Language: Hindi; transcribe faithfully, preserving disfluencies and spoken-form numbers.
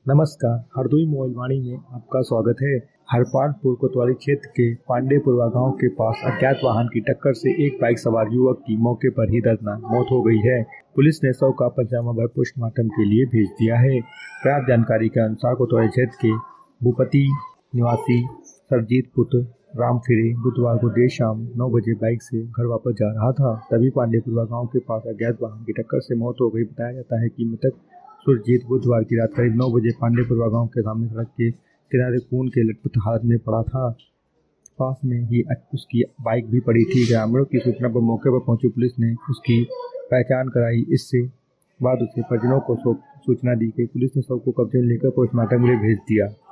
नमस्कार, हरदोई मोबाइल वाणी में आपका स्वागत है। हरपालपुर कोतवाली क्षेत्र के पांडेपुरवा गांव के पास अज्ञात वाहन की टक्कर से एक बाइक सवार युवक की मौके पर ही दर्दनाक मौत हो गई है। पुलिस ने शव का पंचनामा कर पोस्टमार्टम के लिए भेज दिया है। प्राप्त जानकारी के अनुसार कोतवाली क्षेत्र के भूपति निवासी सरजीत पुत्र राम फिरे बुधवार को देर शाम नौ बजे बाइक से घर वापस जा रहा था, तभी पांडेपुरवा गांव के पास अज्ञात वाहन की टक्कर से मौत हो गई। बताया जाता है कि मृतक सुरजीत बुधवार की रात करीब नौ बजे पांडेपुरवा गांव के सामने सड़क के किनारे खून के लथपथ हालत में पड़ा था। पास में ही उसकी बाइक भी पड़ी थी। ग्रामीणों की सूचना पर मौके पर पहुंची पुलिस ने उसकी पहचान कराई। इससे बाद उसे परिजनों को सूचना दी गई। पुलिस ने शव को कब्जे में लेकर पोस्टमार्टम के लिए भेज दिया।